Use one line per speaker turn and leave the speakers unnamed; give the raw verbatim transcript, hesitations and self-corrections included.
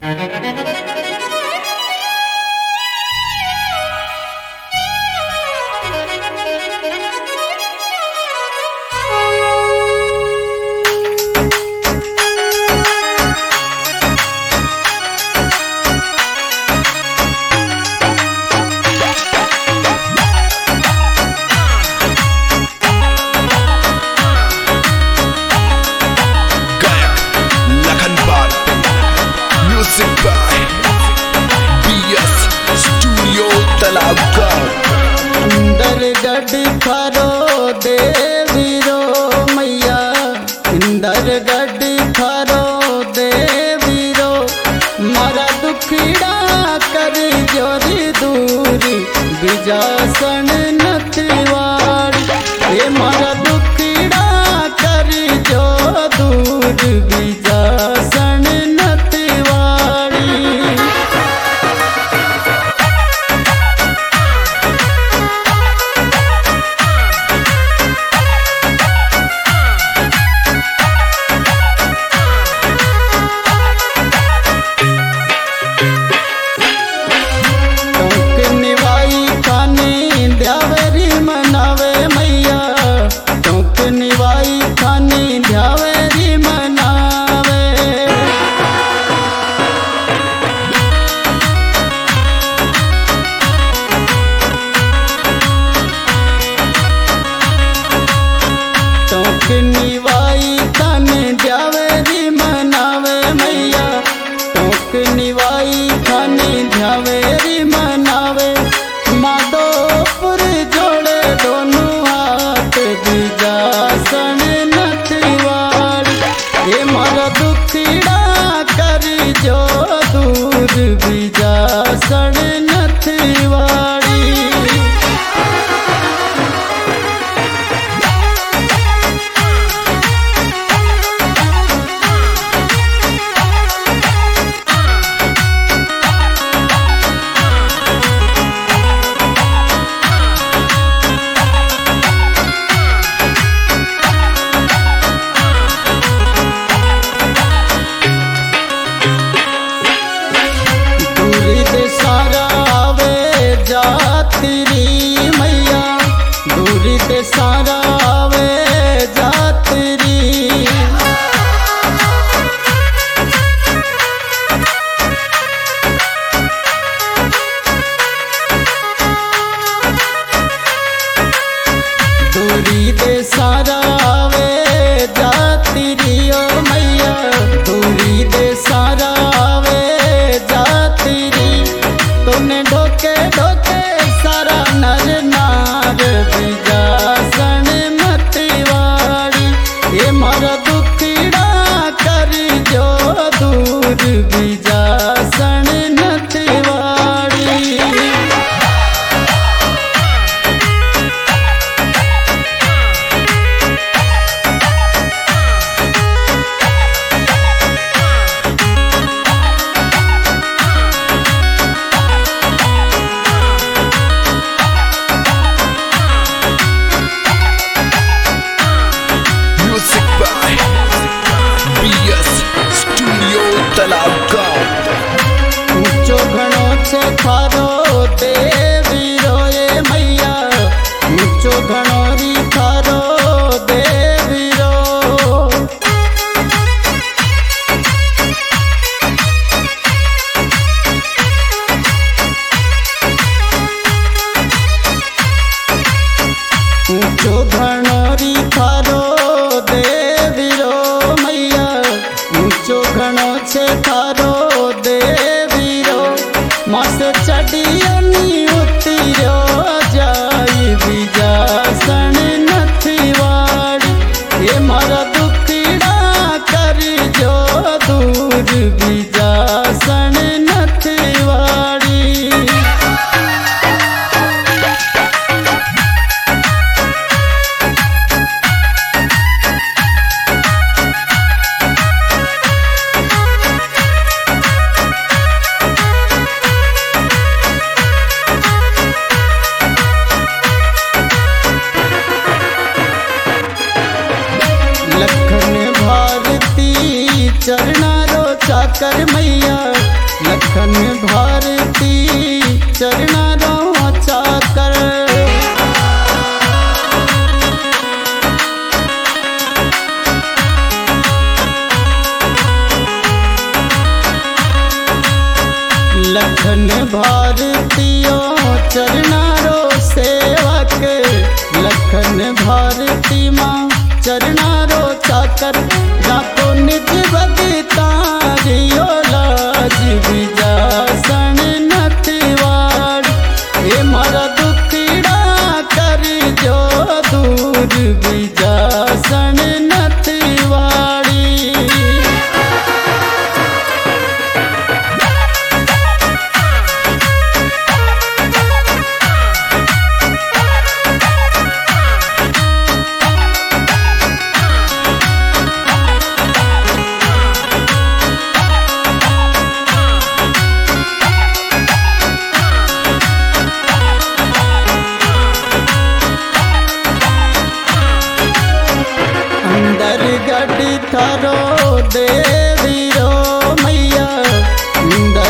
इंदर गढ़ खरो देवीरो मैया, इंदर गढ़ खरो देवीरो, मारा दुखड़ा कर जोरी दूरी बिजासन नथवाड़ी, ये मारा दुखड़ा कर जो दूर बिजासन नथवाड़ी। निवाई तन ध्यावेरी मनावे मैया, टोक निवाई तन ध्यावेरी मनावे, माधोपुर जोड़े दोनों हाथ बिजासन नथवाड़ी, ये मारा दुखड़ा कर जो दूर बिजासन नथवाड़ी। जातरी मैया दूरी ते सारा वे जातरी, दूरी ते सारा वे जातरी ओ मैया, दूरी ते सारा वे जातरी, तूने ढोके ढोके सारा नर नार बिजासन मतवाड़ी, ये मारा दुखड़ा कर जो दूर बिजासन नथवाड़ी। ऊंचो घणो छे थारो देवीरो ये मैया, ऊंचो घणो री थारो देवीरो, ऊंचो घणो री थारो देवीरो मैया, ऊंचो घणो छे थारो देवीरो, मस चढ़ियनी उतरियो जाई बिजासन नथवाड़ी, ये मारा दुखड़ा कर जो दूर बिजासन नथवाड़ी। लखन भारती चरणारो चाकर मैया, चरना रो चाकर। लखन भारतीयो चरना रो सेवक, लखन भारती माँ चरना रो चाकर। रातो निज बगीता रियो लाज विजासन नतिवाड़, हे मारा दुखड़ा कर जो दूर विजासन नतिवाड़ी। अंदर गढ़ थारो देवी रो मैया,